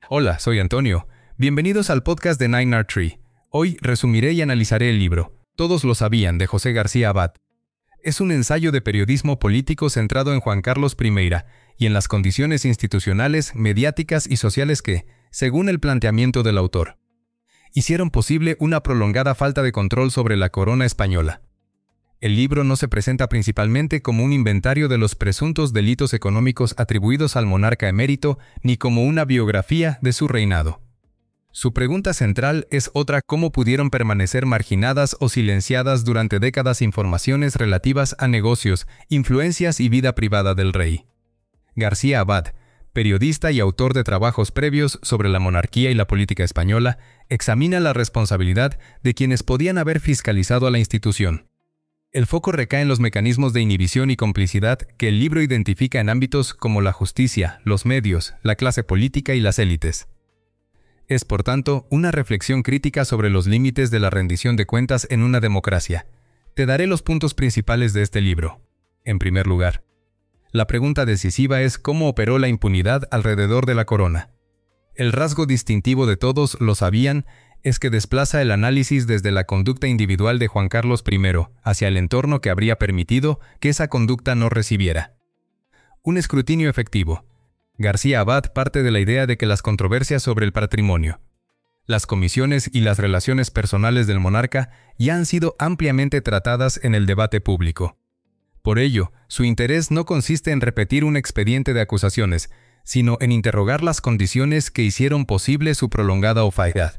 Hola, soy Antonio. Bienvenidos al podcast de 9R Tree. Hoy resumiré y analizaré el libro Todos lo sabían, de José García Abad. Es un ensayo de periodismo político centrado en Juan Carlos I y en las condiciones institucionales, mediáticas y sociales que, según el planteamiento del autor, hicieron posible una prolongada falta de control sobre la corona española. El libro no se presenta principalmente como un inventario de los presuntos delitos económicos atribuidos al monarca emérito, ni como una biografía de su reinado. Su pregunta central es otra: ¿cómo pudieron permanecer marginadas o silenciadas durante décadas informaciones relativas a negocios, influencias y vida privada del rey? García Abad, periodista y autor de trabajos previos sobre la monarquía y la política española, examina la responsabilidad de quienes podían haber fiscalizado a la institución. El foco recae en los mecanismos de inhibición y complicidad que el libro identifica en ámbitos como la justicia, los medios, la clase política y las élites. Es, por tanto, una reflexión crítica sobre los límites de la rendición de cuentas en una democracia. Te daré los puntos principales de este libro. En primer lugar, la pregunta decisiva es cómo operó la impunidad alrededor de la corona. El rasgo distintivo de Todos lo sabían es que desplaza el análisis desde la conducta individual de Juan Carlos I hacia el entorno que habría permitido que esa conducta no recibiera un escrutinio efectivo. García Abad parte de la idea de que las controversias sobre el patrimonio, las comisiones y las relaciones personales del monarca ya han sido ampliamente tratadas en el debate público. Por ello, su interés no consiste en repetir un expediente de acusaciones, sino en interrogar las condiciones que hicieron posible su prolongada opacidad.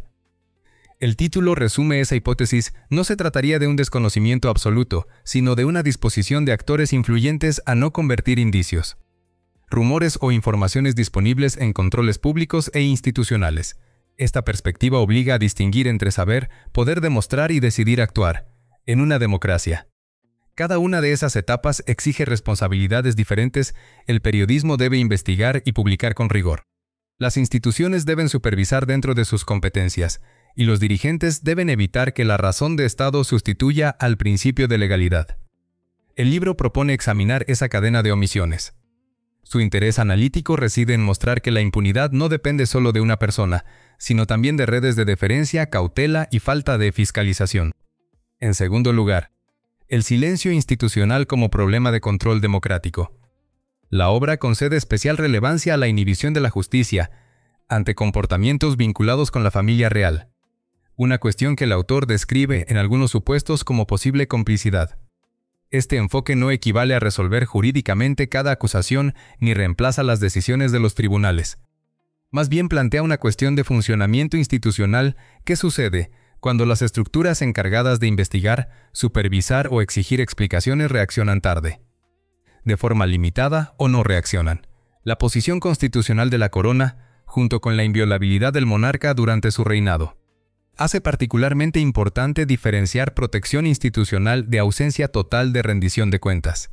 El título resume esa hipótesis. No se trataría de un desconocimiento absoluto, sino de una disposición de actores influyentes a no convertir indicios, rumores o informaciones disponibles en controles públicos e institucionales. Esta perspectiva obliga a distinguir entre saber, poder demostrar y decidir actuar. En una democracia, cada una de esas etapas exige responsabilidades diferentes. El periodismo debe investigar y publicar con rigor. Las instituciones deben supervisar dentro de sus competencias, y los dirigentes deben evitar que la razón de Estado sustituya al principio de legalidad. El libro propone examinar esa cadena de omisiones. Su interés analítico reside en mostrar que la impunidad no depende solo de una persona, sino también de redes de deferencia, cautela y falta de fiscalización. En segundo lugar, el silencio institucional como problema de control democrático. La obra concede especial relevancia a la inhibición de la justicia ante comportamientos vinculados con la familia real, una cuestión que el autor describe en algunos supuestos como posible complicidad. Este enfoque no equivale a resolver jurídicamente cada acusación ni reemplaza las decisiones de los tribunales. Más bien plantea una cuestión de funcionamiento institucional. ¿Qué sucede cuando las estructuras encargadas de investigar, supervisar o exigir explicaciones reaccionan tarde, de forma limitada o no reaccionan? La posición constitucional de la corona, junto con la inviolabilidad del monarca durante su reinado, hace particularmente importante diferenciar protección institucional de ausencia total de rendición de cuentas.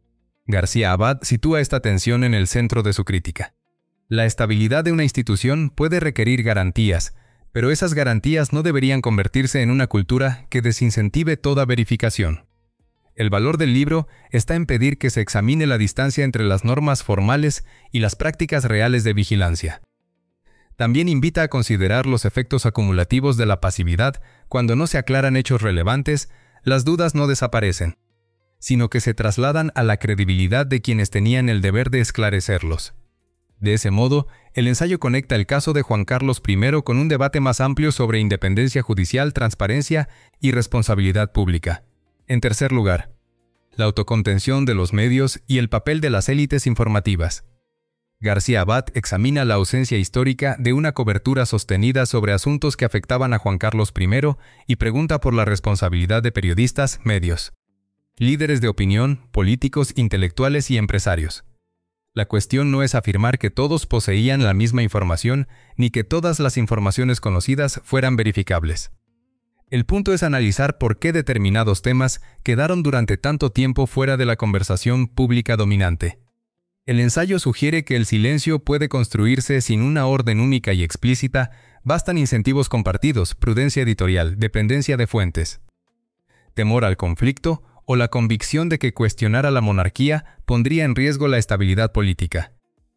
García Abad sitúa esta tensión en el centro de su crítica. La estabilidad de una institución puede requerir garantías, pero esas garantías no deberían convertirse en una cultura que desincentive toda verificación. El valor del libro está en pedir que se examine la distancia entre las normas formales y las prácticas reales de vigilancia. También invita a considerar los efectos acumulativos de la pasividad. Cuando no se aclaran hechos relevantes, las dudas no desaparecen, sino que se trasladan a la credibilidad de quienes tenían el deber de esclarecerlos. De ese modo, el ensayo conecta el caso de Juan Carlos I con un debate más amplio sobre independencia judicial, transparencia y responsabilidad pública. En tercer lugar, la autocontención de los medios y el papel de las élites informativas. García Abad examina la ausencia histórica de una cobertura sostenida sobre asuntos que afectaban a Juan Carlos I y pregunta por la responsabilidad de periodistas, medios, líderes de opinión, políticos, intelectuales y empresarios. La cuestión no es afirmar que todos poseían la misma información ni que todas las informaciones conocidas fueran verificables. El punto es analizar por qué determinados temas quedaron durante tanto tiempo fuera de la conversación pública dominante. El ensayo sugiere que el silencio puede construirse sin una orden única y explícita. Bastan incentivos compartidos, prudencia editorial, dependencia de fuentes, temor al conflicto o la convicción de que cuestionar a la monarquía pondría en riesgo la estabilidad política.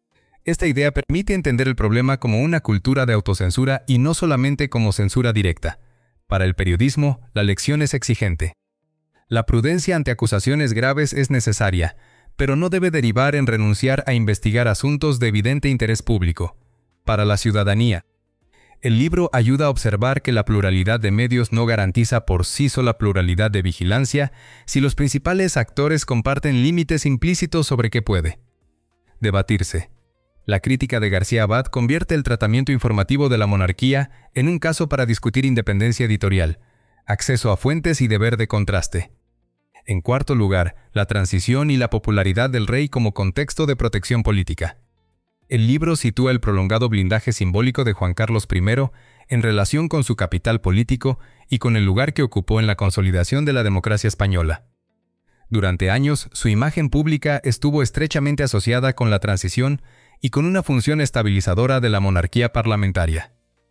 Esta idea permite entender el problema como una cultura de autocensura y no solamente como censura directa. Para el periodismo, la lección es exigente. La prudencia ante acusaciones graves es necesaria, pero no debe derivar en renunciar a investigar asuntos de evidente interés público. Para la ciudadanía, el libro ayuda a observar que la pluralidad de medios no garantiza por sí sola pluralidad de vigilancia si los principales actores comparten límites implícitos sobre qué puede debatirse. La crítica de García Abad convierte el tratamiento informativo de la monarquía en un caso para discutir independencia editorial, acceso a fuentes y deber de contraste. En cuarto lugar, la transición y la popularidad del rey como contexto de protección política. El libro sitúa el prolongado blindaje simbólico de Juan Carlos I en relación con su capital político y con el lugar que ocupó en la consolidación de la democracia española. Durante años, su imagen pública estuvo estrechamente asociada con la transición y con una función estabilizadora de la monarquía parlamentaria.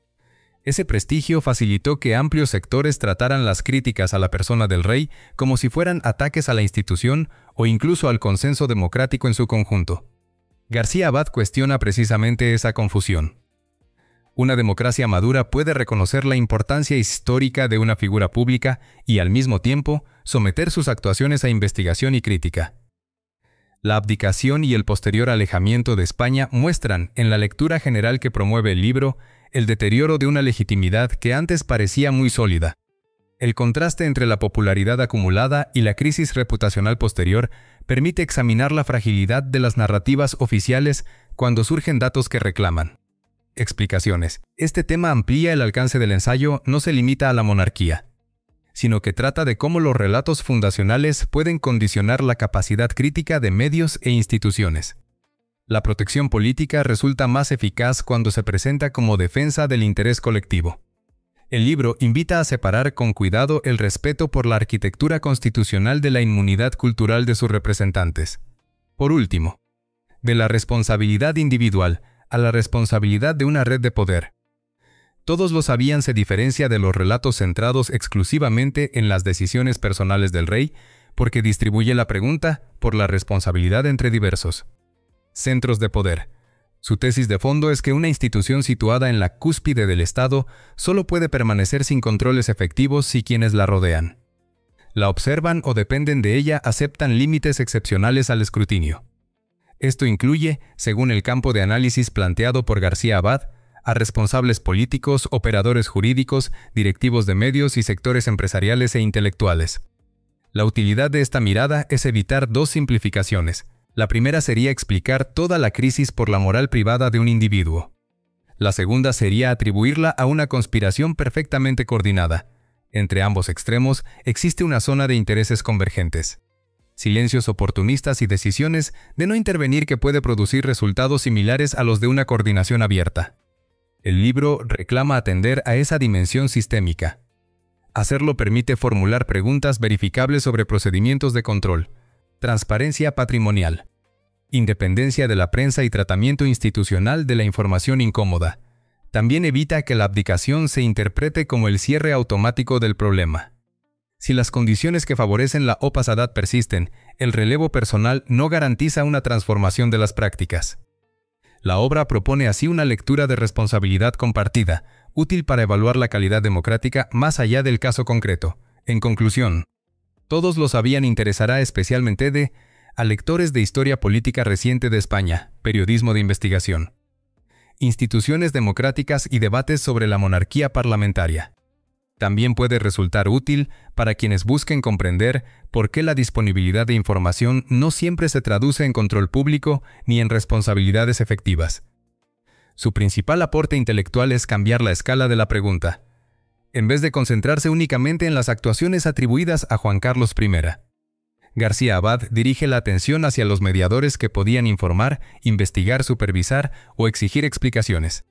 Ese prestigio facilitó que amplios sectores trataran las críticas a la persona del rey como si fueran ataques a la institución o incluso al consenso democrático en su conjunto. García Abad cuestiona precisamente esa confusión. Una democracia madura puede reconocer la importancia histórica de una figura pública y, al mismo tiempo, someter sus actuaciones a investigación y crítica. La abdicación y el posterior alejamiento de España muestran, en la lectura general que promueve el libro, el deterioro de una legitimidad que antes parecía muy sólida. El contraste entre la popularidad acumulada y la crisis reputacional posterior permite examinar la fragilidad de las narrativas oficiales cuando surgen datos que reclaman explicaciones. Este tema amplía el alcance del ensayo, no se limita a la monarquía, sino que trata de cómo los relatos fundacionales pueden condicionar la capacidad crítica de medios e instituciones. La protección política resulta más eficaz cuando se presenta como defensa del interés colectivo. El libro invita a separar con cuidado el respeto por la arquitectura constitucional de la inmunidad cultural de sus representantes. Por último, de la responsabilidad individual a la responsabilidad de una red de poder. Todos lo sabían se diferencia de los relatos centrados exclusivamente en las decisiones personales del rey, porque distribuye la pregunta por la responsabilidad entre diversos centros de poder. Su tesis de fondo es que una institución situada en la cúspide del Estado solo puede permanecer sin controles efectivos si quienes la rodean, la observan o dependen de ella aceptan límites excepcionales al escrutinio. Esto incluye, según el campo de análisis planteado por García Abad, a responsables políticos, operadores jurídicos, directivos de medios y sectores empresariales e intelectuales. La utilidad de esta mirada es evitar dos simplificaciones. La primera sería explicar toda la crisis por la moral privada de un individuo. La segunda sería atribuirla a una conspiración perfectamente coordinada. Entre ambos extremos existe una zona de intereses convergentes. Silencios oportunistas y decisiones de no intervenir que puede producir resultados similares a los de una coordinación abierta. El libro reclama atender a esa dimensión sistémica. Hacerlo permite formular preguntas verificables sobre procedimientos de control, transparencia patrimonial, independencia de la prensa y tratamiento institucional de la información incómoda. También evita que la abdicación se interprete como el cierre automático del problema. Si las condiciones que favorecen la opacidad persisten, el relevo personal no garantiza una transformación de las prácticas. La obra propone así una lectura de responsabilidad compartida, útil para evaluar la calidad democrática más allá del caso concreto. En conclusión, todos lo sabían interesará especialmente a lectores de historia política reciente de España, periodismo de investigación, instituciones democráticas y debates sobre la monarquía parlamentaria. También puede resultar útil para quienes busquen comprender por qué la disponibilidad de información no siempre se traduce en control público ni en responsabilidades efectivas. Su principal aporte intelectual es cambiar la escala de la pregunta, en vez de concentrarse únicamente en las actuaciones atribuidas a Juan Carlos I. García Abad dirige la atención hacia los mediadores que podían informar, investigar, supervisar o exigir explicaciones.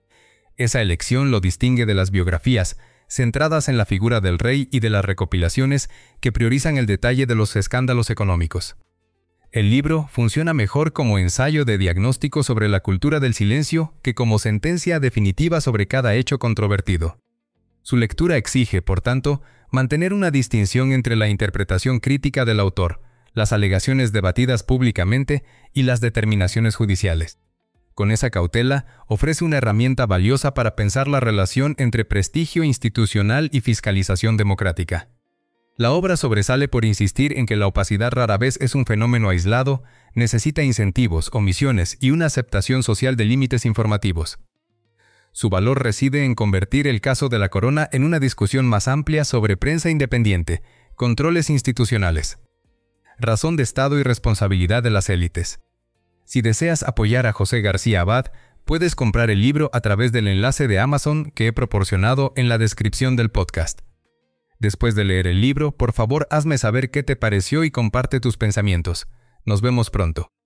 Esa elección lo distingue de las biografías, centradas en la figura del rey y de las recopilaciones que priorizan el detalle de los escándalos económicos. El libro funciona mejor como ensayo de diagnóstico sobre la cultura del silencio que como sentencia definitiva sobre cada hecho controvertido. Su lectura exige, por tanto, mantener una distinción entre la interpretación crítica del autor, las alegaciones debatidas públicamente y las determinaciones judiciales. Con esa cautela, ofrece una herramienta valiosa para pensar la relación entre prestigio institucional y fiscalización democrática. La obra sobresale por insistir en que la opacidad rara vez es un fenómeno aislado, necesita incentivos, omisiones y una aceptación social de límites informativos. Su valor reside en convertir el caso de la Corona en una discusión más amplia sobre prensa independiente, controles institucionales, razón de Estado y responsabilidad de las élites. Si deseas apoyar a José García Abad, puedes comprar el libro a través del enlace de Amazon que he proporcionado en la descripción del podcast. Después de leer el libro, por favor hazme saber qué te pareció y comparte tus pensamientos. Nos vemos pronto.